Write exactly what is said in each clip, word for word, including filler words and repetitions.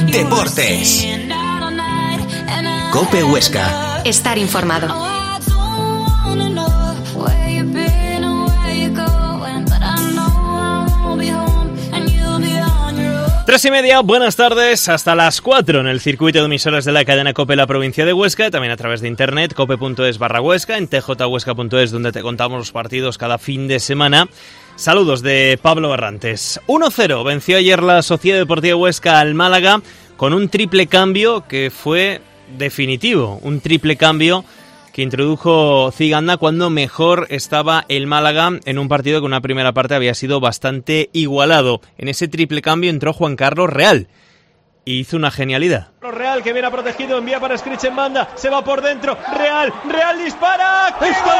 Deportes. COPE Huesca. Estar informado. Tres y media, buenas tardes, hasta las cuatro en el circuito de emisoras de la cadena COPE la provincia de Huesca, también a través de internet, cope.es barra Huesca, en tjhuesca.es, donde te contamos los partidos cada fin de semana. Saludos de Pablo Barrantes. uno cero venció ayer la Sociedad Deportiva Huesca al Málaga con un triple cambio que fue definitivo, un triple cambio que introdujo Ciganda cuando mejor estaba el Málaga en un partido que en una primera parte había sido bastante igualado. En ese triple cambio entró Juan Carlos Real y hizo una genialidad. Real que viene protegido, envía para Scrich en banda, se va por dentro, Real, Real dispara,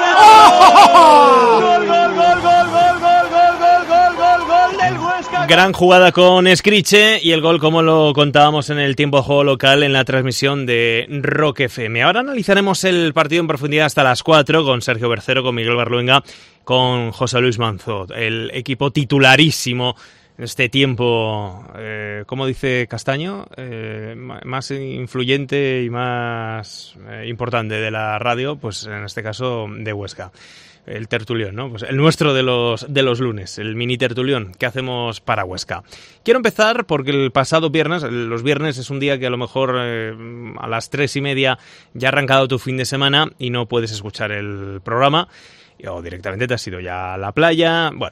¡oh! ¡Gol, gol, gol, gol, gol, gol, gol, gol, gol, gol, gol del Huesca! Gran jugada con Scrich y el gol como lo contábamos en el tiempo de juego local en la transmisión de Rock F M. Ahora analizaremos el partido en profundidad hasta las cuatro con Sergio Bercero, con Miguel Barluenga, con José Luis Manzo, el equipo titularísimo en este tiempo, eh, como dice Castaño, eh, más influyente y más eh, importante de la radio, pues en este caso de Huesca. El tertulión, ¿no? Pues el nuestro de los de los lunes, el mini tertulión que hacemos para Huesca. Quiero empezar porque el pasado viernes, los viernes es un día que a lo mejor eh, a las tres y media ya ha arrancado tu fin de semana y no puedes escuchar el programa, o directamente te has ido ya a la playa, bueno.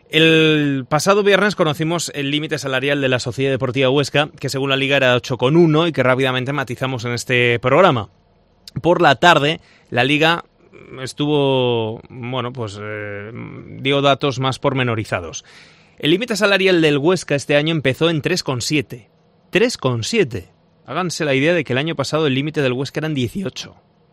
El pasado viernes conocimos el límite salarial de la Sociedad Deportiva Huesca, que según la Liga era ocho coma uno y que rápidamente matizamos en este programa. Por la tarde, la Liga estuvo, bueno, pues eh, dio datos más pormenorizados. El límite salarial del Huesca este año empezó en tres coma siete. tres coma siete. Háganse la idea de que el año pasado el límite del Huesca eran dieciocho.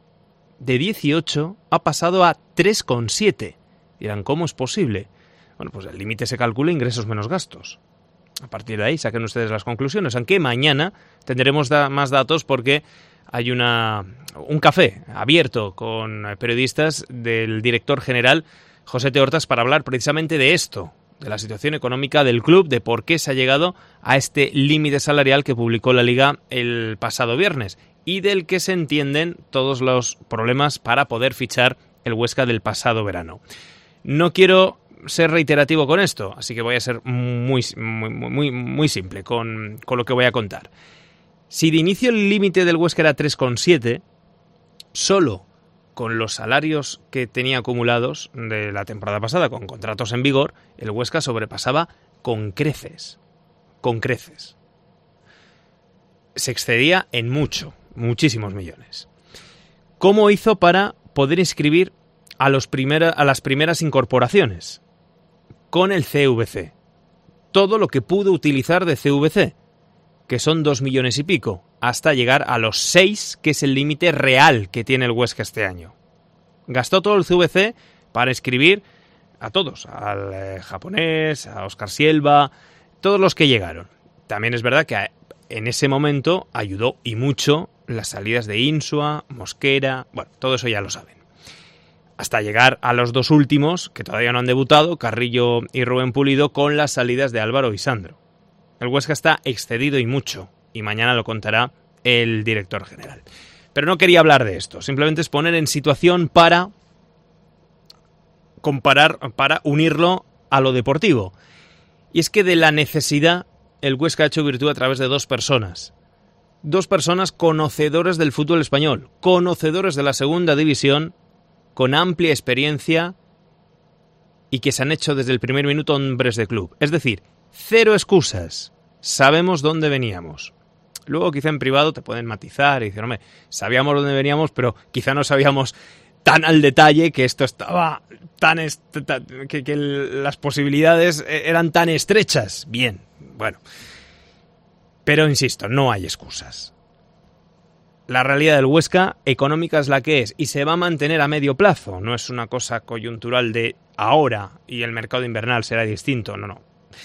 De dieciocho ha pasado a tres coma siete. Dirán, ¿cómo es posible? Bueno, pues el límite se calcula ingresos menos gastos. A partir de ahí saquen ustedes las conclusiones, aunque mañana tendremos da- más datos porque hay una un café abierto con periodistas del director general José Teortas para hablar precisamente de esto, de la situación económica del club, de por qué se ha llegado a este límite salarial que publicó la Liga el pasado viernes y del que se entienden todos los problemas para poder fichar el Huesca del pasado verano. No quiero ser reiterativo con esto, así que voy a ser muy, muy, muy, muy simple con, con lo que voy a contar. Si de inicio el límite del Huesca era tres coma siete, solo con los salarios que tenía acumulados de la temporada pasada, con contratos en vigor, el Huesca sobrepasaba con creces, con creces. Se excedía en mucho, muchísimos millones. ¿Cómo hizo para poder inscribir a, los primera, a las primeras incorporaciones? Con el C V C. Todo lo que pudo utilizar de C V C, que son dos millones y pico, hasta llegar a los seis, que es el límite real que tiene el Huesca este año. Gastó todo el C V C para inscribir a todos, al eh, japonés, a Óscar Silva, todos los que llegaron. También es verdad que en ese momento ayudó y mucho las salidas de Insua, Mosquera, bueno, todo eso ya lo saben. Hasta llegar a los dos últimos, que todavía no han debutado, Carrillo y Rubén Pulido, con las salidas de Álvaro y Sandro. El Huesca está excedido y mucho, y mañana lo contará el director general. Pero no quería hablar de esto, simplemente es poner en situación para comparar, para unirlo a lo deportivo. Y es que de la necesidad, el Huesca ha hecho virtud a través de dos personas. Dos personas conocedores del fútbol español, conocedores de la segunda división, con amplia experiencia y que se han hecho desde el primer minuto hombres de club. Es decir, cero excusas. Sabemos dónde veníamos. Luego quizá en privado te pueden matizar y decir, hombre, sabíamos dónde veníamos, pero quizá no sabíamos tan al detalle que esto estaba tan... Est- tan que, que las posibilidades eran tan estrechas. Bien, bueno. Pero insisto, no hay excusas. La realidad del Huesca económica es la que es y se va a mantener a medio plazo. No es una cosa coyuntural de ahora y el mercado invernal será distinto. No, no.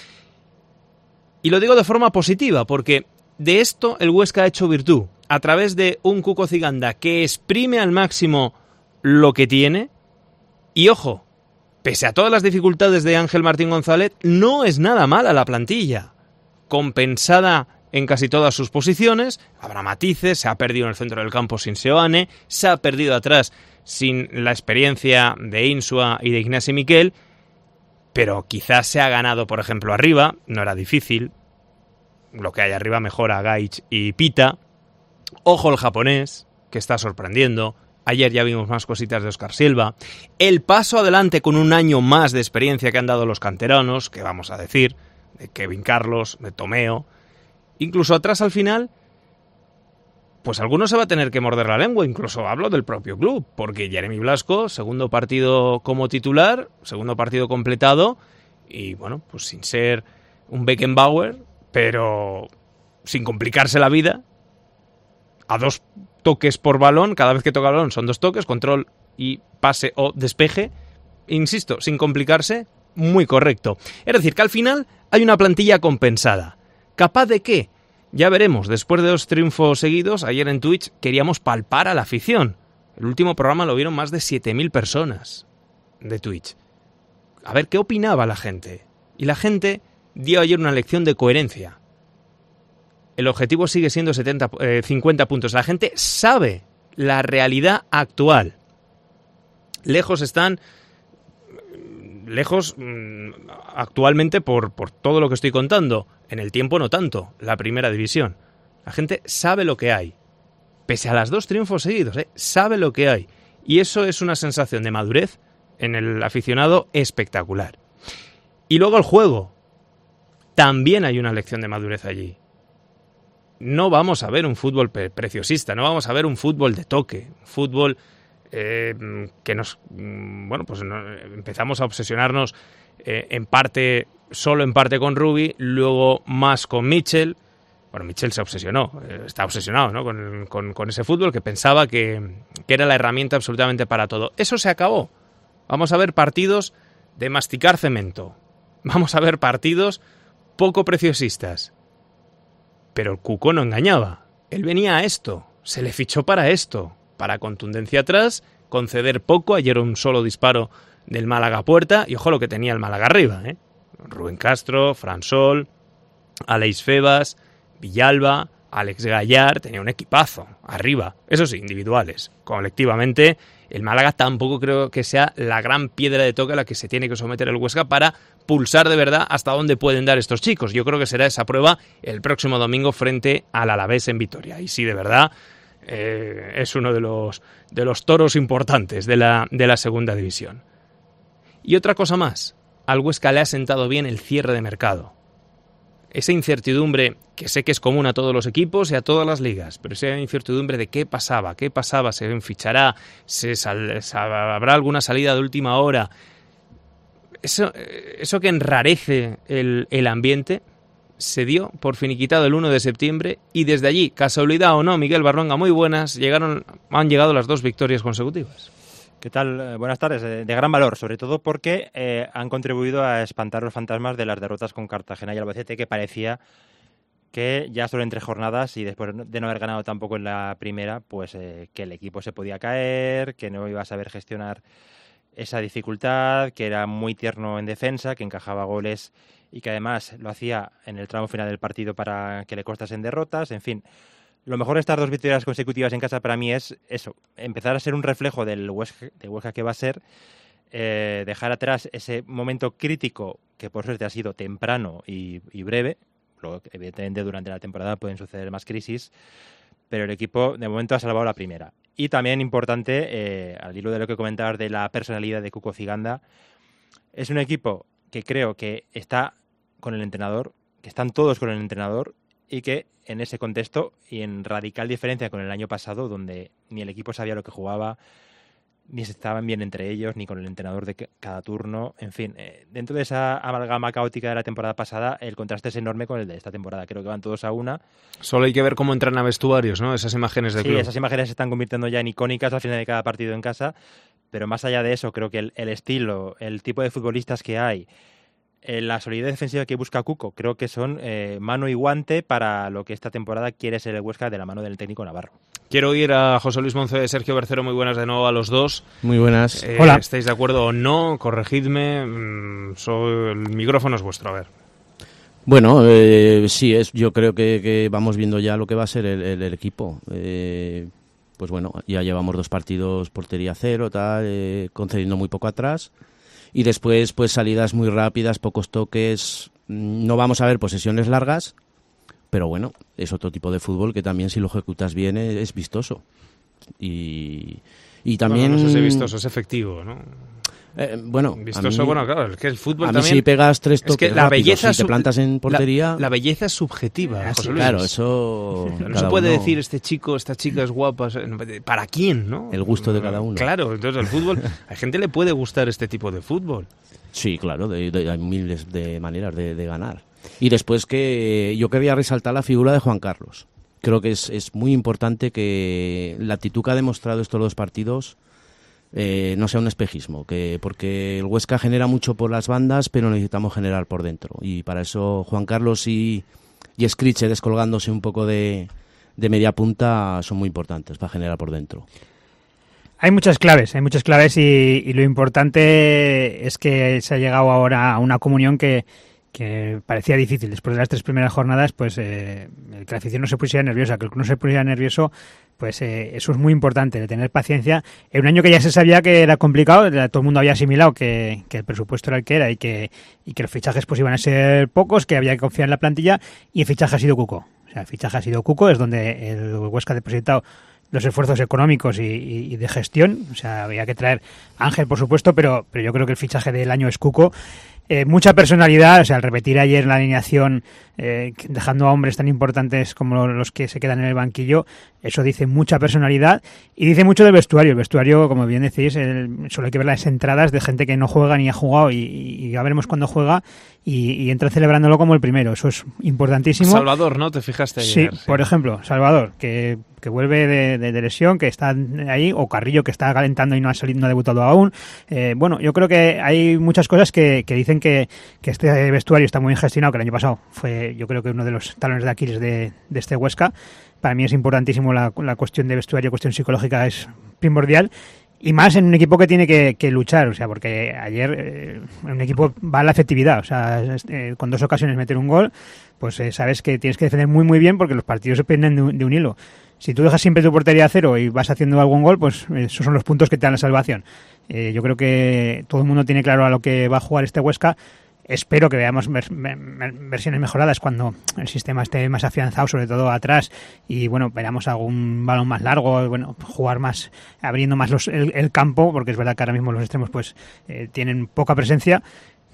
Y lo digo de forma positiva porque de esto el Huesca ha hecho virtud. A través de un Cuco Ciganda que exprime al máximo lo que tiene. Y ojo, pese a todas las dificultades de Ángel Martín González, no es nada mala la plantilla. Compensada en casi todas sus posiciones, habrá matices, se ha perdido en el centro del campo sin Seoane, se ha perdido atrás sin la experiencia de Insua y de Ignasi Miquel, pero quizás se ha ganado, por ejemplo, arriba, no era difícil, lo que hay arriba mejora Gaich y Pita. Ojo el japonés, que está sorprendiendo. Ayer ya vimos más cositas de Óscar Silva. El paso adelante con un año más de experiencia que han dado los canteranos, que vamos a decir, de Kevin Carlos, de Tomeo. Incluso atrás al final, pues alguno se va a tener que morder la lengua, incluso hablo del propio club, porque Jeremy Blasco, segundo partido como titular, segundo partido completado, y bueno, pues sin ser un Beckenbauer, pero sin complicarse la vida, a dos toques por balón, cada vez que toca el balón son dos toques, control y pase o despeje, insisto, sin complicarse, muy correcto. Es decir, que al final hay una plantilla compensada. ¿Capaz de qué? Ya veremos, después de dos triunfos seguidos, ayer en Twitch queríamos palpar a la afición. El último programa lo vieron más de siete mil personas de Twitch. A ver qué opinaba la gente. Y la gente dio ayer una lección de coherencia. El objetivo sigue siendo setenta, eh, cincuenta puntos. La gente sabe la realidad actual. Lejos están, lejos mmm, actualmente por, por todo lo que estoy contando. En el tiempo no tanto, la primera división. La gente sabe lo que hay. Pese a las dos triunfos seguidos, ¿eh? Sabe lo que hay. Y eso es una sensación de madurez en el aficionado espectacular. Y luego el juego. También hay una lección de madurez allí. No vamos a ver un fútbol pre- preciosista, no vamos a ver un fútbol de toque, un fútbol eh, que nos... Bueno, pues no, empezamos a obsesionarnos eh, en parte, solo en parte con Rubi, luego más con Mitchell. Bueno, Mitchell se obsesionó, eh, está obsesionado, ¿no? con, con, con ese fútbol que pensaba que, que era la herramienta absolutamente para todo. Eso se acabó. Vamos a ver partidos de masticar cemento. Vamos a ver partidos poco preciosistas. Pero el Cuco no engañaba. Él venía a esto. Se le fichó para esto. Para contundencia atrás, conceder poco. Ayer un solo disparo del Málaga a puerta. Y ojo lo que tenía el Málaga arriba, ¿eh? Rubén Castro, Fran Sol, Aleix Febas, Villalba, Alex Gallard. Tenía un equipazo arriba. Eso sí, individuales. Colectivamente, el Málaga tampoco creo que sea la gran piedra de toque a la que se tiene que someter el Huesca para pulsar de verdad hasta dónde pueden dar estos chicos. Yo creo que será esa prueba el próximo domingo frente al Alavés en Vitoria. Y sí, de verdad, eh, es uno de los, de los toros importantes de la, de la segunda división. Y otra cosa más, al Huesca le ha sentado bien el cierre de mercado. Esa incertidumbre que sé que es común a todos los equipos y a todas las ligas, pero esa incertidumbre de qué pasaba, qué pasaba, se fichará, se sal, se, habrá alguna salida de última hora. Eso, eso que enrarece el, el ambiente se dio por finiquitado el uno de septiembre y desde allí, casualidad o no, Miguel Barronga, muy buenas, llegaron, han llegado las dos victorias consecutivas. ¿Qué tal? Buenas tardes. De gran valor, sobre todo porque eh, han contribuido a espantar los fantasmas de las derrotas con Cartagena y Albacete, que parecía que ya solo en tres jornadas y después de no haber ganado tampoco en la primera, pues eh, que el equipo se podía caer, que no iba a saber gestionar esa dificultad, que era muy tierno en defensa, que encajaba goles y que además lo hacía en el tramo final del partido para que le costasen derrotas, en fin. Lo mejor de estas dos victorias consecutivas en casa para mí es eso, empezar a ser un reflejo del Huesca, del Huesca que va a ser, eh, dejar atrás ese momento crítico que por suerte ha sido temprano y, y breve. Luego, evidentemente durante la temporada pueden suceder más crisis, pero el equipo de momento ha salvado la primera. Y también importante, eh, al hilo de lo que comentabas de la personalidad de Cuco Ciganda, es un equipo que creo que está con el entrenador, que están todos con el entrenador, y que en ese contexto y en radical diferencia con el año pasado, donde ni el equipo sabía lo que jugaba, ni se estaban bien entre ellos, ni con el entrenador de cada turno, en fin, eh, dentro de esa amalgama caótica de la temporada pasada, el contraste es enorme con el de esta temporada. Creo que van todos a una. Solo hay que ver cómo entran a vestuarios, ¿no? Esas imágenes del sí, club. Sí, esas imágenes se están convirtiendo ya en icónicas al final de cada partido en casa, pero más allá de eso, creo que el, el estilo, el tipo de futbolistas que hay, la solidez defensiva que busca Cuco, creo que son eh, mano y guante para lo que esta temporada quiere ser el Huesca de la mano del técnico navarro. Quiero ir a José Luis Monce de Sergio Bercero. Muy buenas de nuevo a los dos. Muy buenas. Eh, Hola. ¿Estáis de acuerdo o no? Corregidme. Mm, soy, el micrófono es vuestro, a ver. Bueno, eh, sí, es. Yo creo que, que vamos viendo ya lo que va a ser el, el, el equipo. Eh, pues bueno, ya llevamos dos partidos portería cero, tal, eh, concediendo muy poco atrás. Y después, pues salidas muy rápidas, pocos toques. No vamos a ver posesiones largas, pero bueno, es otro tipo de fútbol que también si lo ejecutas bien es, es vistoso. Y, y también... Bueno, no sé si vistoso, es efectivo, ¿no? Eh, bueno, vistoso, mí, bueno, claro, es que el fútbol a también... mí si pegas tres toques es que la rápidos, belleza si te plantas en portería... La, la belleza es subjetiva, ah, José sí, Luis. claro, eso... No se puede uno... decir este chico, esta chica es guapa, ¿para quién, no? El gusto de cada uno. Claro, entonces el fútbol... A gente le puede gustar este tipo de fútbol. Sí, claro, de, de, hay miles de maneras de, de ganar. Y después que yo quería resaltar la figura de Juan Carlos. Creo que es, es muy importante que la actitud que ha demostrado estos dos partidos eh, no sea un espejismo, que porque el Huesca genera mucho por las bandas, pero necesitamos generar por dentro. Y para eso Juan Carlos y, y Scriche descolgándose un poco de, de media punta son muy importantes para generar por dentro. Hay muchas claves, hay muchas claves y, y lo importante es que se ha llegado ahora a una comunión que, que parecía difícil. Después de las tres primeras jornadas, pues eh, el que la afición no se pusiera nerviosa, que el que no se pusiera nervioso, pues eh, eso es muy importante, de tener paciencia. En un año que ya se sabía que era complicado, todo el mundo había asimilado que, que el presupuesto era el que era y que, y que los fichajes pues iban a ser pocos, que había que confiar en la plantilla, y el fichaje ha sido Cuco. O sea, el fichaje ha sido Cuco, es donde el Huesca ha depositado los esfuerzos económicos y, y, y de gestión. O sea, había que traer a Ángel, por supuesto, pero, pero yo creo que el fichaje del año es Cuco. Eh, mucha personalidad, o sea, al repetir ayer la alineación, eh, dejando a hombres tan importantes como los que se quedan en el banquillo, eso dice mucha personalidad y dice mucho del vestuario. El vestuario, como bien decís, el, solo hay que ver las entradas de gente que no juega ni ha jugado y, y, y ya veremos cuándo juega y, y entra celebrándolo como el primero. Eso es importantísimo. Salvador, ¿no? ¿Te fijaste ayer? Sí, sí. Por ejemplo, Salvador, que, que vuelve de, de, de lesión, que está ahí, o Carrillo, que está calentando y no ha salido, no ha debutado aún. Eh, bueno, yo creo que hay muchas cosas que, que dicen que, que este vestuario está muy bien gestionado, que el año pasado fue, yo creo que uno de los talones de Aquiles de, de este Huesca. Para mí es importantísimo la, la cuestión de vestuario, cuestión psicológica es primordial. Y más en un equipo que tiene que, que luchar, o sea, porque ayer eh, un equipo va a la efectividad, o sea, eh, con dos ocasiones meter un gol, pues eh, sabes que tienes que defender muy muy bien porque los partidos se penden de, de un hilo. Si tú dejas siempre tu portería a cero y vas haciendo algún gol, pues esos son los puntos que te dan la salvación. Eh, yo creo que todo el mundo tiene claro a lo que va a jugar este Huesca. Espero que veamos ver, ver, versiones mejoradas cuando el sistema esté más afianzado, sobre todo atrás, y bueno, veremos algún balón más largo, bueno, jugar más, abriendo más los, el, el campo, porque es verdad que ahora mismo los extremos pues eh, tienen poca presencia,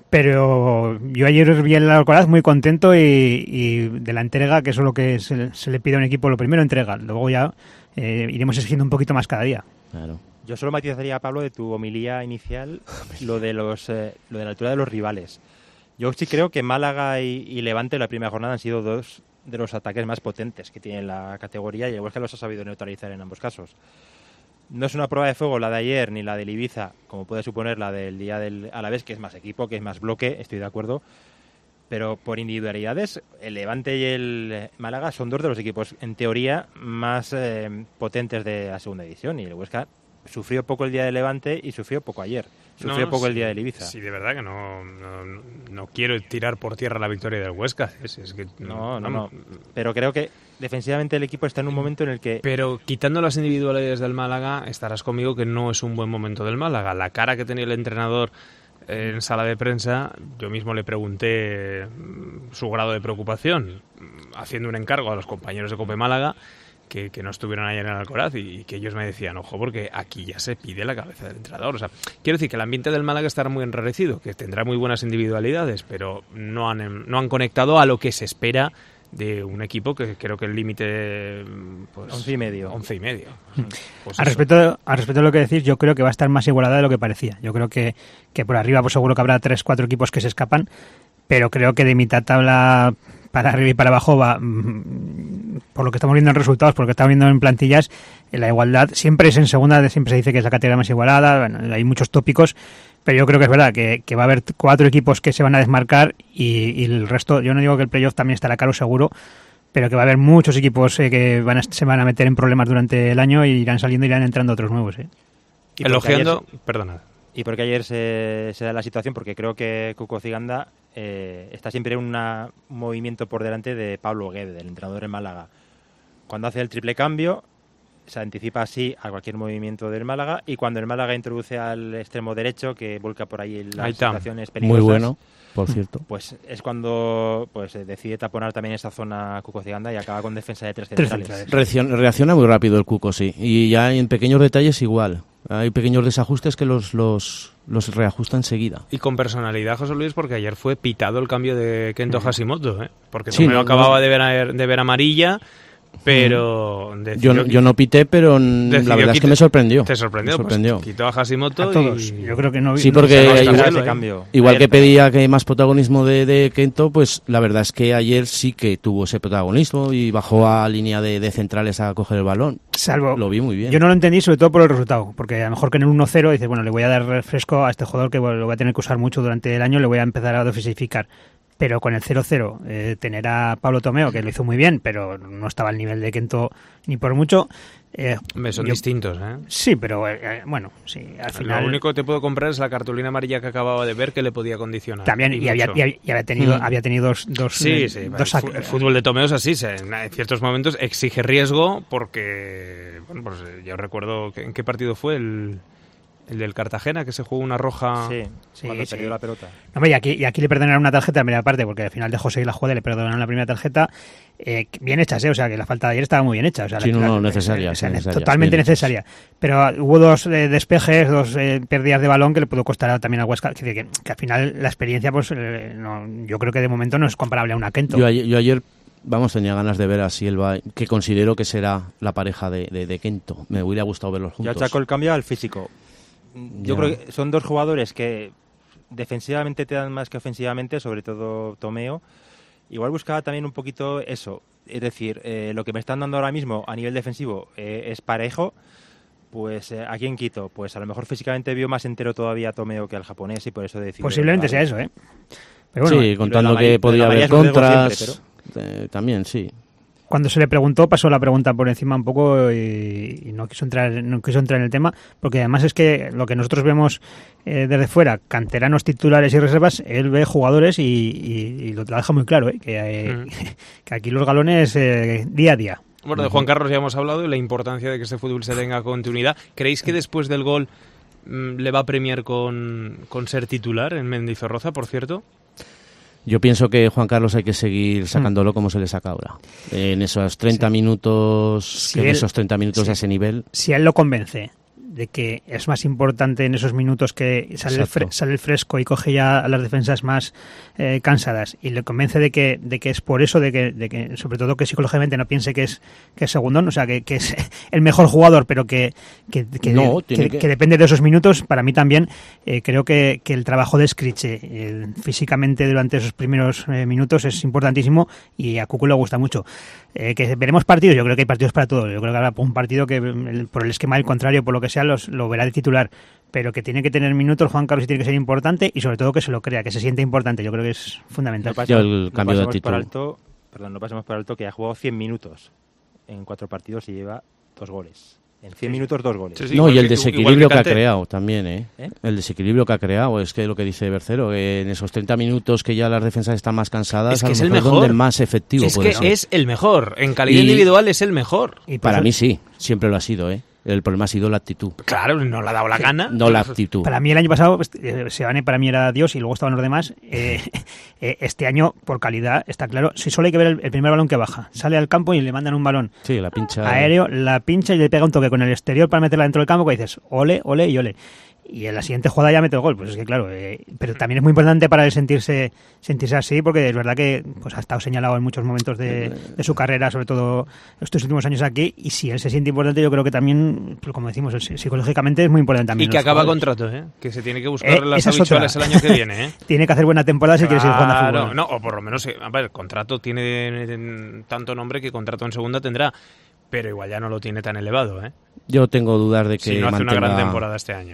pero yo ayer vi el Alcoraz muy contento y, y de la entrega, que eso es lo que se, se le pide a un equipo, lo primero entrega, luego ya eh, iremos exigiendo un poquito más cada día. Claro. Yo solo matizaría, Pablo, de tu homilía inicial, lo de los eh, lo de la altura de los rivales. Yo sí creo que Málaga y, y Levante en la primera jornada han sido dos de los ataques más potentes que tiene la categoría y el Huesca los ha sabido neutralizar en ambos casos. No es una prueba de fuego la de ayer ni la del Ibiza, como puede suponer la del día del Alavés, que es más equipo, que es más bloque, estoy de acuerdo. Pero por individualidades, el Levante y el Málaga son dos de los equipos, en teoría, más eh, potentes de la segunda edición. Y el Huesca sufrió poco el día del Levante y sufrió poco ayer. Sufrió no, poco sí, el día del Ibiza. Sí, de verdad que no, no, no quiero tirar por tierra la victoria del Huesca. Es, es que, no, no, no. Pero creo que defensivamente el equipo está en un momento en el que... Pero quitando las individualidades del Málaga, estarás conmigo que no es un buen momento del Málaga. La cara que tenía el entrenador en sala de prensa, yo mismo le pregunté su grado de preocupación, haciendo un encargo a los compañeros de Cope Málaga, Que, que no estuvieron ayer en el Alcoraz y, y que ellos me decían, ojo, porque aquí ya se pide la cabeza del entrenador. O sea, quiero decir que el ambiente del Málaga estará muy enrarecido, que tendrá muy buenas individualidades, pero no han, no han conectado a lo que se espera de un equipo que creo que el límite pues once y medio once y medio pues al respecto al respecto de lo que decís, yo creo que va a estar más igualada de lo que parecía. Yo creo que, que por arriba pues seguro que habrá tres, cuatro equipos que se escapan, pero creo que de mitad tabla para arriba y para abajo va, por lo que estamos viendo en resultados, por lo que estamos viendo en plantillas, la igualdad siempre es en segunda, siempre se dice que es la categoría más igualada, bueno, hay muchos tópicos, pero yo creo que es verdad que, que va a haber cuatro equipos que se van a desmarcar y, y el resto, yo no digo que el playoff también estará caro seguro, pero que va a haber muchos equipos eh, que van a, se van a meter en problemas durante el año y irán saliendo y irán entrando otros nuevos. Eh. Y elogiando, ayer, perdona. Y porque ayer se, se da la situación, porque creo que Cuco Ciganda eh, está siempre una, un movimiento por delante de Pablo Guede, del entrenador en Málaga. Cuando hace el triple cambio, se anticipa así a cualquier movimiento del Málaga, y cuando el Málaga introduce al extremo derecho, que vuelca por ahí las ahí situaciones peligrosas, muy bueno, por cierto, pues es cuando pues decide taponar también esa zona Cuco Ciganda y acaba con defensa de tres centrales. Reacciona, reacciona muy rápido el Cuco, sí, y ya en pequeños detalles igual. Hay pequeños desajustes que los, los, los reajusta enseguida. Y con personalidad, José Luis, porque ayer fue pitado el cambio de Kento Hashimoto, ¿eh? Porque Sí, Tomeo no, acababa no. de ver, de ver amarilla, pero... Yo, no- yo no pité, pero n- la verdad es que me sorprendió. Te sorprendió, Me sorprendió. Pues, quitó a Hashimoto A todos. y... Yo creo que no. Sí, no- porque No, está igual, bueno ese ese cambio. igual Ayer, que pedía que más protagonismo de, de Kento, pues la verdad es que ayer sí que tuvo ese protagonismo y bajó a línea de, de centrales a coger el balón. Salvo. Lo vi muy bien. Yo no lo entendí, sobre todo por el resultado, porque a lo mejor que en el uno cero dices, bueno, le voy a dar refresco a este jugador que bueno, lo voy a tener que usar mucho durante el año, le voy a empezar a dosificar. Pero con el cero cero, eh, tener a Pablo Tomeo, que lo hizo muy bien, pero no estaba al nivel de Kento ni por mucho. Eh, Hombre, son yo- distintos, ¿eh? Sí, pero eh, bueno, sí, al final. Lo único que te puedo comprar es la cartulina amarilla que acababa de ver que le podía condicionar. También, y, había, mucho. y había- y había tenido, Mm. había tenido dos. dos Sí, eh, sí, dos el, sac- fu- el fútbol de Tomeo es así, se- en ciertos momentos exige riesgo porque, bueno, pues eh, yo recuerdo, que, ¿en qué partido fue? El, el del Cartagena, que se jugó una roja... Sí, Sí, cuando sí. perdió la pelota. Hombre, y aquí, y aquí le perdonaron una tarjeta en primera parte, porque al final dejó seguir la jugada y le perdonaron la primera tarjeta. Eh, bien hechas, ¿eh? O sea, que la falta de ayer estaba muy bien hecha. O sea, Sí, la- no, la- no, necesarias, o sea, necesarias, totalmente bien hechas. necesaria. Pero ah, hubo dos eh, despejes, dos eh, pérdidas de balón que le pudo costar también al Huesca. Que, que- que al final la experiencia, pues eh, no, yo creo que de momento no es comparable a una Kento. Yo ayer, yo ayer, vamos, tenía ganas de ver a Silva, que considero que será la pareja de, de, de Kento. Me hubiera gustado verlos Yo juntos. achaco el cambio al físico. Yo Ya. creo que son dos jugadores que defensivamente te dan más que ofensivamente, sobre todo Tomeo. Igual buscaba también un poquito eso, es decir, eh, lo que me están dando ahora mismo a nivel defensivo eh, es parejo, pues eh, ¿a quién quito? Pues a lo mejor físicamente vio más entero todavía a Tomeo que al japonés y por eso decidió... Posiblemente sea eso, ¿eh? Pero bueno, sí, contando la que amarilla- podía la haber amarilla es lo digo contras. siempre, eh, también, sí. cuando se le preguntó, pasó la pregunta por encima un poco y, y no quiso entrar no quiso entrar en el tema, porque además es que lo que nosotros vemos eh, desde fuera, canteranos, titulares y reservas, él ve jugadores y, y- y lo deja muy claro, ¿eh? que, eh, Mm. que aquí los galones eh, día a día. Bueno, de Juan Carlos ya hemos hablado y la importancia de que este fútbol se tenga continuidad. ¿Creéis que después del gol mm, le va a premiar con, con ser titular en Mendizorroza, por cierto? Yo pienso que Juan Carlos hay que seguir sacándolo como se le saca ahora. En esos treinta Sí. minutos, Si que en él- esos treinta minutos sí. a ese nivel, Si a él lo convence de que es más importante en esos minutos que sale, el, fre- Exacto. sale el fresco y coge ya a las defensas más eh, cansadas y le convence de que, de que es por eso, de que, de que sobre todo que psicológicamente no piense que es, que es segundón, o sea, que, que es el mejor jugador, pero que, que, que, No, tiene que- que- que depende de esos minutos, para mí también eh, creo que, que el trabajo de Scriche eh, físicamente durante esos primeros eh, minutos es importantísimo y a Cucu le gusta mucho. Eh, que veremos partidos, yo creo que hay partidos para todo. Yo creo que habrá un partido que el- por el esquema del contrario, por lo que sea, los, lo verá de titular, pero que tiene que tener minutos Juan Carlos y tiene que ser importante y sobre todo que se lo crea, que se siente importante. Yo creo que es fundamental. No pasemos- Yo el no cambio de pasemos actitud. por alto, perdón, no pasemos por alto que ha jugado cien minutos en cuatro partidos y lleva dos goles. En cien minutos, dos goles. Sí, sí, no, igual y el que tú, desequilibrio igual que, ha Kanté. creado también, ¿eh? ¿Eh? El desequilibrio que ha creado, es que lo que dice Bercero, que en esos treinta minutos que ya las defensas están más cansadas, Es que a lo es el mejor mejor. donde más efectivo Es puede que ser. es el mejor. En calidad Y- individual es el mejor. Y por Para eso- mí sí, siempre lo ha sido, ¿eh? El problema ha sido la actitud, Claro, no le ha dado la gana. no la actitud. Para mí el año pasado, eh, Sebane para mí era Dios y luego estaban los demás. Eh, eh, este año, por calidad, está claro. Si solo hay que ver el, el primer balón que baja, sale al campo y le mandan un balón Sí, la pincha. aéreo, la pincha y le pega un toque con el exterior para meterla dentro del campo que dices, ole, ole y ole. Y en la siguiente jugada ya mete el gol. Pues es que claro, eh, pero también es muy importante para él sentirse sentirse así, porque es verdad que pues ha estado señalado en muchos momentos de, de su carrera, sobre todo estos últimos años aquí, y si él se siente importante, yo creo que también, pues como decimos, psicológicamente es muy importante también. Y que los acaba jugadores. contrato, ¿eh? Que se tiene que buscar Eh, las esa es habichuelas otra. el año que viene, ¿eh? Tiene que hacer buena temporada si quiere seguir jugando a Claro, fútbol. no, o por lo menos, eh, a ver, el contrato tiene eh, tanto nombre que contrato en segunda tendrá, pero igual ya no lo tiene tan elevado, ¿eh? Yo tengo dudas de que Si no hace una mantenga, gran temporada este año.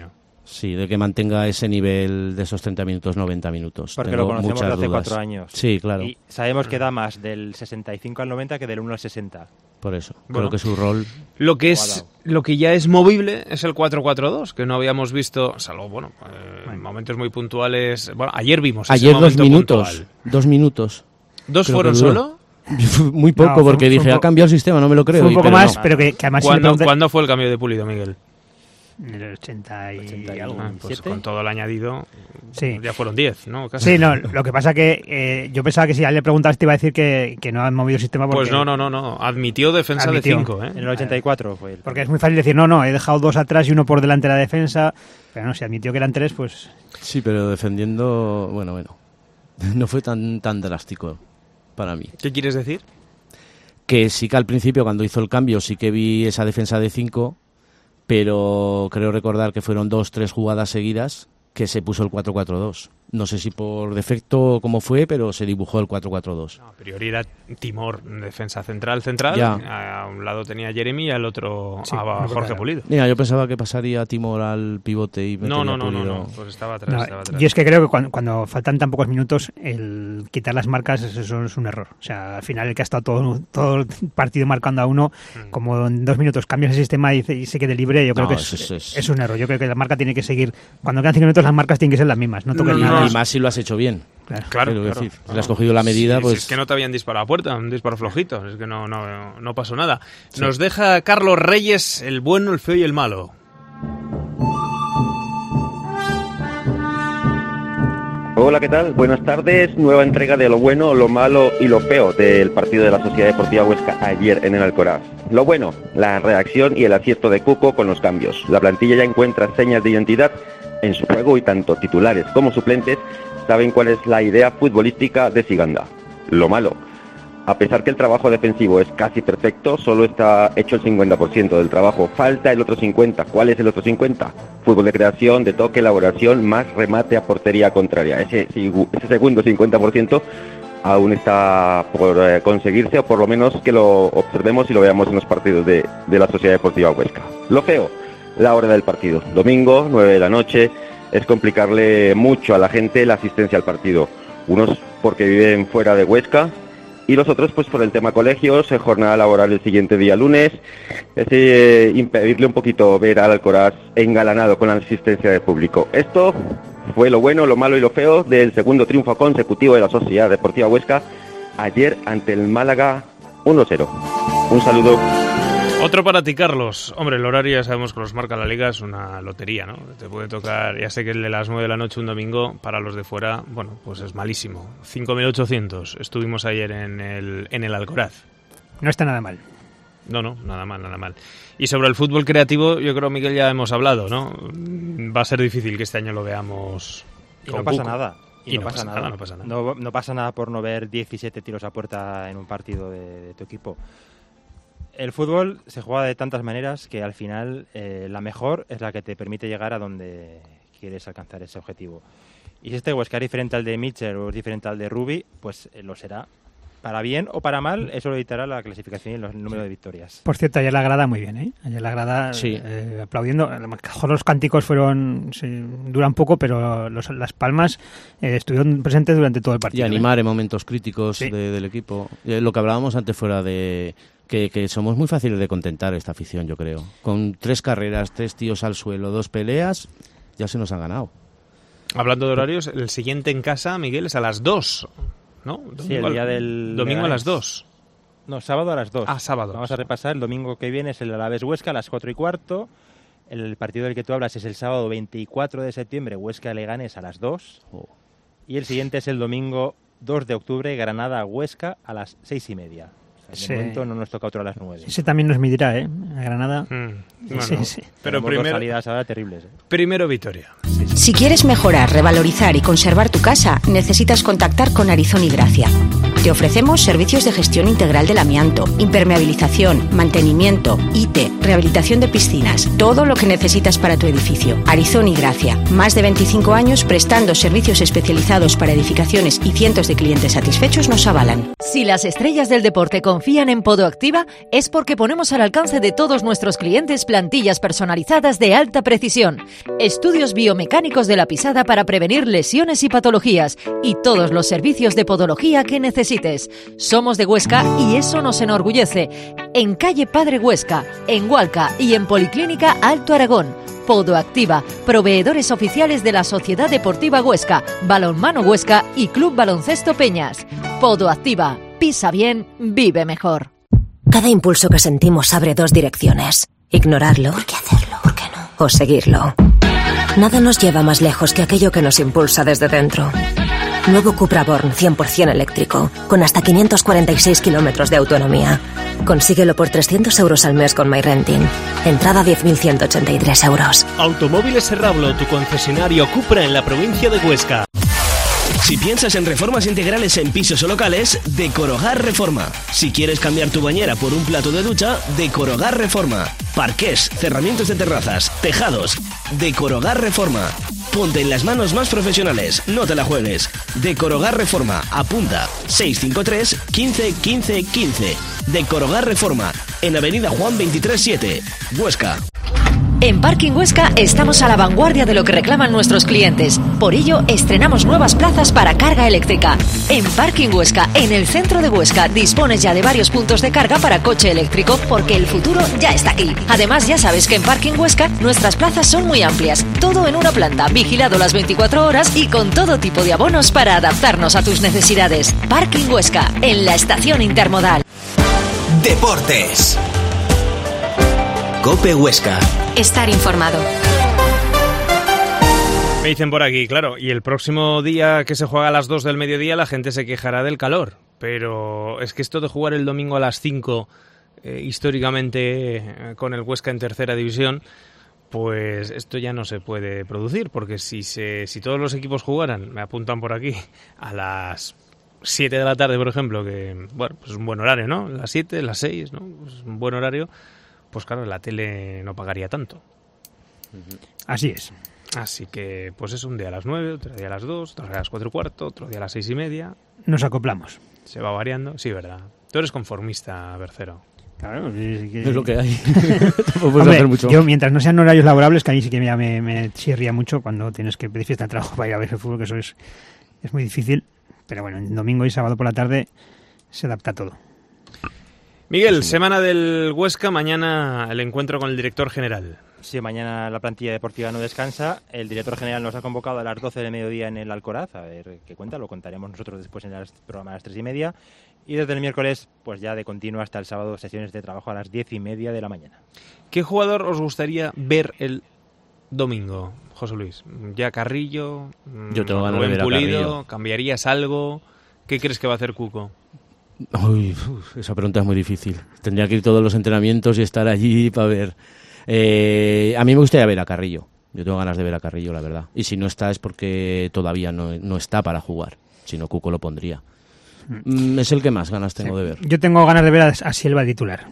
Sí, de que mantenga ese nivel de esos treinta minutos, noventa minutos. Porque Tengo lo conocemos muchas de hace dudas. cuatro años. Sí, claro. Y sabemos que da más del sesenta y cinco al noventa que del uno al sesenta. Por eso. Bueno. Creo que su rol... Lo que es lo que ya es movible es el cuatro cuatro dos, que no habíamos visto, salvo bueno, eh, en momentos muy puntuales. Bueno, ayer vimos ese Ayer dos momento minutos. puntual. Dos minutos. ¿Dos Creo fueron que duró. solo? Muy poco, No, fue- porque fue dije, un ha po- cambiado el sistema, no me lo creo. Fue un y- poco pero más, no. pero que, que además si le ¿Cuándo, preguntas- ¿Cuándo fue el cambio de Pulido, Miguel? En el ochenta y ochenta y algo. algo. Ah, pues ¿Siete? con todo el añadido, Sí. ya fueron diez, ¿no? Casi. Sí, no, lo que pasa que eh, yo pensaba que si a él le preguntabas te iba a decir que, que no han movido el sistema porque, Pues no, no, no, no. Admitió defensa Admitió. de cinco, ¿eh? En el ochenta y cuatro fue el... porque es muy fácil decir, no, no, he dejado dos atrás y uno por delante de la defensa, pero no, si admitió que eran tres, pues... Sí, pero defendiendo... Bueno, bueno. No fue tan, tan drástico para mí. ¿Qué quieres decir? Que sí que al principio, cuando hizo el cambio, sí que vi esa defensa de cinco, pero creo recordar que fueron dos, tres jugadas seguidas que se puso el cuatro cuatro dos. No sé si por defecto o cómo fue, pero se dibujó el cuatro cuatro dos. No, a priori era Timor, defensa central, central. Ya. A un lado tenía Jeremy y al otro Sí, a no Jorge recuerdo. Pulido. Mira, yo pensaba que pasaría Timor al pivote y No, metería no, no, no, Pulido. no, pues estaba atrás, No, estaba atrás. yo es que creo que cuando, cuando faltan tan pocos minutos, el quitar las marcas eso es un error. O sea, al final el que ha estado todo, todo el partido marcando a uno, Mm. como en dos minutos cambias el sistema y, y se quede libre, yo creo No, que es, es- es- es un error. Yo creo que la marca tiene que seguir, cuando quedan cinco minutos las marcas tienen que ser las mismas, no toques No, nada. no, Y más si lo has hecho bien. Claro. Claro, Quiero claro. decir, si le has cogido la medida, Sí, pues... sí, es que no te habían disparado a puerta, un disparo flojito, es que no, no, no pasó nada. Sí. Nos deja Carlos Reyes, el bueno, el feo y el malo. Hola, ¿qué tal? Buenas tardes. Nueva entrega de lo bueno, lo malo y lo feo del partido de la Sociedad Deportiva Huesca ayer en el Alcoraz. Lo bueno, la reacción y el acierto de Cuco con los cambios. La plantilla ya encuentra señas de identidad en su juego y tanto titulares como suplentes saben cuál es la idea futbolística de Siganda. Lo malo, a pesar que el trabajo defensivo es casi perfecto, solo está hecho el cincuenta por ciento del trabajo. Falta el otro cincuenta por ciento. ¿Cuál es el otro cincuenta por ciento? Fútbol de creación, de toque, elaboración, más remate a portería contraria. Ese, ese segundo cincuenta por ciento aún está por eh, conseguirse, o por lo menos que lo observemos y lo veamos en los partidos de, de la Sociedad Deportiva Huesca. Lo feo, la hora del partido. Domingo, nueve de la noche, es complicarle mucho a la gente la asistencia al partido. Unos porque viven fuera de Huesca, y los otros pues por el tema colegios, eh, jornada laboral el siguiente día lunes, es eh, impedirle un poquito ver al Alcoraz engalanado con la asistencia del público. Esto fue lo bueno, lo malo y lo feo del segundo triunfo consecutivo de la Sociedad Deportiva Huesca ayer ante el Málaga uno cero. Un saludo. Otro para ti, Carlos. Hombre, el horario ya sabemos que los marca la Liga, es una lotería, ¿no? Te puede tocar, ya sé que el de las nueve de la noche un domingo, para los de fuera, bueno, pues es malísimo. cinco mil ochocientos estuvimos ayer en el, en el Alcoraz. No está nada mal. No, no, nada mal, nada mal. Y sobre el fútbol creativo, yo creo, Miguel, ya hemos hablado, ¿no? Va a ser difícil que este año lo veamos Y con no pasa Cuco. nada. Y, no, pasa, nada. no pasa nada. No, no pasa nada por no ver diecisiete tiros a puerta en un partido de, de tu equipo. El fútbol se juega de tantas maneras que al final eh, la mejor es la que te permite llegar a donde quieres alcanzar ese objetivo. Y si este Huesca es diferente al de Mitchell o es diferente al de Rubi, pues eh, lo será. Para bien o para mal, eso lo dictará la clasificación y el número de victorias. Por cierto, ayer la grada muy bien, ¿eh? Ayer la grada Sí. eh, aplaudiendo. A lo mejor los cánticos fueron sí, duran poco, pero los, las palmas eh, estuvieron presentes durante todo el Y partido. animar en momentos críticos Sí. de- del equipo. Eh, Lo que hablábamos antes fuera de... Que, que somos muy fáciles de contentar esta afición, yo creo. Con tres carreras, tres tíos al suelo, dos peleas, ya se nos han ganado. Hablando de horarios, el siguiente en casa, Miguel, es a las dos, ¿no? Sí, el al- día del Domingo a Leganés. las dos. No, sábado a las dos. Ah, sábado. Vamos a repasar. El domingo que viene es el Alavés Huesca a las cuatro y cuarto. El partido del que tú hablas es el sábado veinticuatro de septiembre, Huesca Leganés a las dos. Oh. Y el siguiente es el domingo dos de octubre, Granada Huesca a las seis y media. O sea, de Sí. momento no nos toca otro a las nueve. Ese también nos medirá, ¿eh? A Granada. Mm, bueno, Sí, sí. Pero Tenemos dos primero, salidas ahora terribles. ¿eh? primero Vitoria. Si quieres mejorar, revalorizar y conservar tu casa, necesitas contactar con Arizón y Gracia. Te ofrecemos servicios de gestión integral del amianto, impermeabilización, mantenimiento, I T, rehabilitación de piscinas, todo lo que necesitas para tu edificio. Arizón y Gracia, más de veinticinco años prestando servicios especializados para edificaciones y cientos de clientes satisfechos nos avalan. Si las estrellas del deporte con confían en Podoactiva es porque ponemos al alcance de todos nuestros clientes plantillas personalizadas de alta precisión, estudios biomecánicos de la pisada para prevenir lesiones y patologías y todos los servicios de podología que necesites. Somos de Huesca y eso nos enorgullece. En calle Padre Huesca, en Hualca y en Policlínica Alto Aragón. Podoactiva, proveedores oficiales de la Sociedad Deportiva Huesca, Balonmano Huesca y Club Baloncesto Peñas. Podoactiva, pisa bien, vive mejor. Cada impulso que sentimos abre dos direcciones. Ignorarlo. ¿Por qué hacerlo? ¿Por qué no? O seguirlo. Nada nos lleva más lejos que aquello que nos impulsa desde dentro. Nuevo Cupra Born cien por ciento eléctrico, con hasta quinientos cuarenta y seis kilómetros de autonomía. Consíguelo por trescientos euros al mes con MyRenting. Entrada diez mil ciento ochenta y tres euros. Automóviles Serrablo, tu concesionario Cupra en la provincia de Huesca. Si piensas en reformas integrales en pisos o locales, Decorogar Reforma. Si quieres cambiar tu bañera por un plato de ducha, Decorogar Reforma. Parqués, cerramientos de terrazas, tejados. Decorogar Reforma. Ponte en las manos más profesionales, no te la juegues. Decorogar Reforma, apunta seis cinco tres, quince, quince, quince. Decorogar Reforma, en Avenida Juan veintitrés siete, Huesca. En Parking Huesca estamos a la vanguardia de lo que reclaman nuestros clientes. Por ello, estrenamos nuevas plazas para carga eléctrica. En Parking Huesca, en el centro de Huesca, dispones ya de varios puntos de carga para coche eléctrico porque el futuro ya está aquí. Además, ya sabes que en Parking Huesca nuestras plazas son muy amplias. Todo en una planta, vigilado las veinticuatro horas y con todo tipo de abonos para adaptarnos a tus necesidades. Parking Huesca, en la estación intermodal. Deportes. COPE Huesca. Estar informado. Me dicen por aquí, claro, y el próximo día que se juega a las dos del mediodía la gente se quejará del calor, pero es que esto de jugar el domingo a las cinco, eh, históricamente eh, con el Huesca en tercera división, pues esto ya no se puede producir, porque si, se, si todos los equipos jugaran, me apuntan por aquí, a las siete de la tarde, por ejemplo, que bueno, pues es un buen horario, ¿no? Las siete, las seis, ¿no? Pues un buen horario. Pues claro, la tele no pagaría tanto. Así es. Así que, pues es un día a las nueve, otro día a las dos, otro día a las cuatro y cuarto, otro día a las seis y media. Nos acoplamos. Se va variando. Sí, verdad. Tú eres conformista, Bercero. Claro, es, que... es lo que hay. Hombre, hacer mucho. Yo, mientras no sean horarios laborables, que a mí sí que me, me, me chirría mucho cuando tienes que pedir fiesta de trabajo para ir a ver el fútbol, que eso es, es muy difícil. Pero bueno, el domingo y sábado por la tarde se adapta todo. Miguel, semana del Huesca, mañana el encuentro con el director general. Sí, mañana la plantilla deportiva no descansa. El director general nos ha convocado a las doce del mediodía en el Alcoraz. A ver qué cuenta, lo contaremos nosotros después en el programa a las tres y media. Y desde el miércoles, pues ya de continuo hasta el sábado, sesiones de trabajo a las diez y media de la mañana. ¿Qué jugador os gustaría ver el domingo, José Luis? ¿Ya Carrillo? Yo tengo ganas de ver a Pulido, Carrillo. ¿Cambiarías algo? ¿Qué crees que va a hacer Cuco? Uy, uf, esa pregunta es muy difícil. Tendría que ir todos los entrenamientos y estar allí para ver. Eh, a mí me gustaría ver a Carrillo. Yo tengo ganas de ver a Carrillo, la verdad. Y si no está es porque todavía no, no está para jugar. Si no, Cuco lo pondría. Mm, es el que más ganas tengo sí. de ver. Yo tengo ganas de ver a, a Silva titular.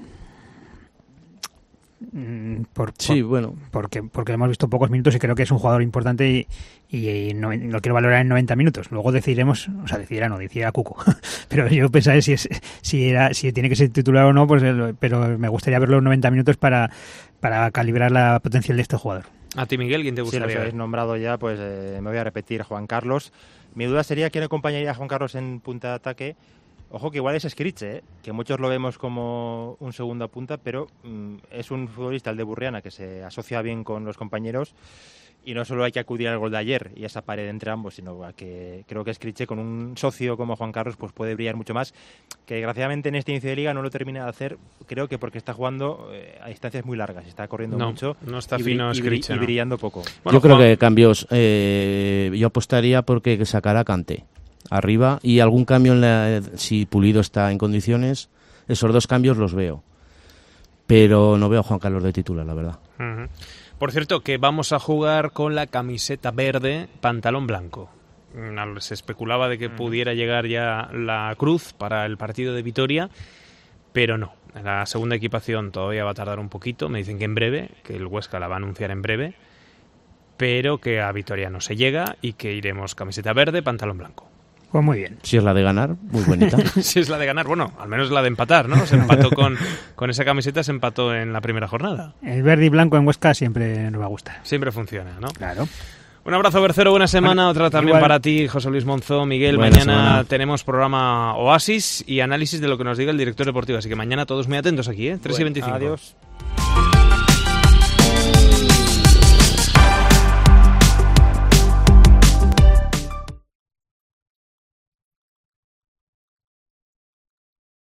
Por, sí, por, bueno. Porque, porque hemos visto pocos minutos y creo que es un jugador importante y, y, y no, lo quiero valorar en noventa minutos. Luego decidiremos, o sea, decidirá no, decidirá Cuco. Pero yo pensaré si es si era si tiene que ser titular o no, pues pero me gustaría verlo en noventa minutos para, para calibrar la potencial de este jugador. A ti, Miguel, ¿quién te gustaría? Si los habéis nombrado ya, pues eh, me voy a repetir, Juan Carlos. Mi duda sería quién acompañaría a Juan Carlos en punta de ataque. Ojo que igual es Escriche, ¿eh? Que muchos lo vemos como un segundo punta, pero mmm, es un futbolista, el de Burriana, que se asocia bien con los compañeros y no solo hay que acudir al gol de ayer y a esa pared entre ambos, sino a que creo que Escriche con un socio como Juan Carlos pues puede brillar mucho más, que desgraciadamente en este inicio de liga no lo termina de hacer, creo que porque está jugando eh, a distancias muy largas, está corriendo no, mucho no está y, fino y, Escriche, y, no. y brillando poco. Bueno, yo creo Juan... que cambios, eh, yo apostaría porque sacara Kanté arriba y algún cambio en la, si Pulido está en condiciones, esos dos cambios los veo, pero no veo a Juan Carlos de titular, la verdad. Uh-huh. Por cierto, que vamos a jugar con la camiseta verde, pantalón blanco. Se especulaba de que uh-huh. pudiera llegar ya la cruz para el partido de Vitoria, pero no. La segunda equipación todavía va a tardar un poquito, me dicen que en breve, que el Huesca la va a anunciar en breve, pero que a Vitoria no se llega y que iremos camiseta verde, pantalón blanco. Pues muy bien. Si es la de ganar, muy bonita. Si es la de ganar, bueno, al menos la de empatar, ¿no? Se empató con, con esa camiseta, se empató en la primera jornada. El verde y blanco en Huesca siempre nos va a gustar. Siempre funciona, ¿no? Claro. Un abrazo, Bercero, buena semana. Bueno, otra también igual para ti, José Luis Monzó, Miguel. Buena mañana semana. Tenemos programa Oasis y análisis de lo que nos diga el director deportivo. Así que mañana todos muy atentos aquí, ¿eh? tres y veinticinco. Adiós.